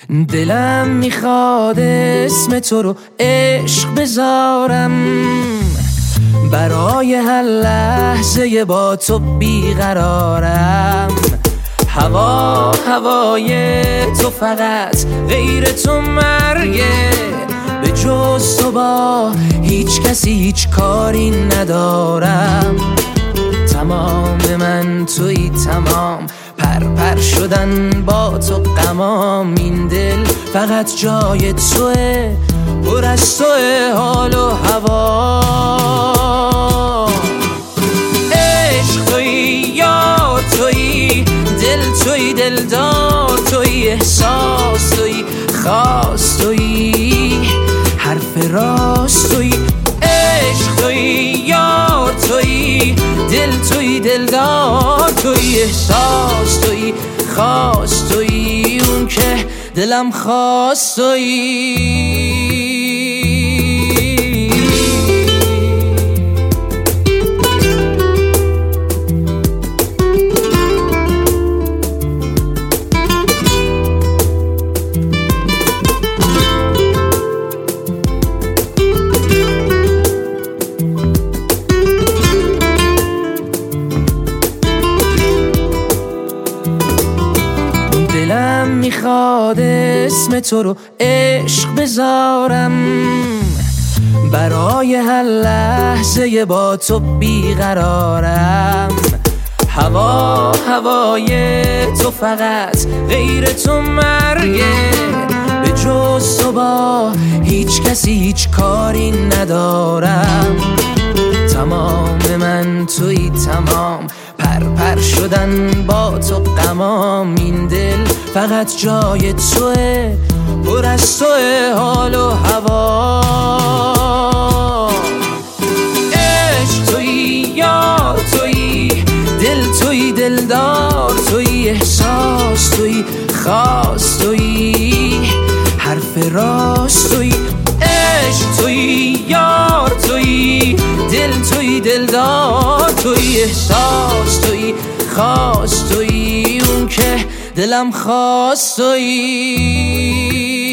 دلم میخواد اسم تو رو عشق بذارم، برای هر لحظه با تو بیقرارم. هوای تو فقط غیر تو مرگه، به جز تو با هیچ کسی هیچ کاری ندارم. تمام من توی تمام، پر شدن با تو غمام. این دل فقط جای توه، پر از توه حال و هوا. عشق توی، یار توی، دل توی، دلدار توی، احساس توی، خاص توی، حرف راست توی. عشق توی، یار توی، دل توی، دلدار توی، احساس توی، خاص توی، اون که دلم خواست توی. دلم میخواد اسم تو رو عشق بذارم، برای هر لحظه با تو بیقرارم. هوای تو فقط غیر تو مرگه، به جز تو با هیچ کسی هیچ کاری ندارم. تمام من توی تمام، پر شدن با تو غمام. این دل فقط جای توه، پر از توه حال و هوا. عشق توی، یار توی، دل توی، دلدار توی، احساس توی، خاص توی، حرف راست توی. عشق توی، یار توی، دل توی، دلدار توی، احساس توی، خاص توی، اون که دلم خواست توی.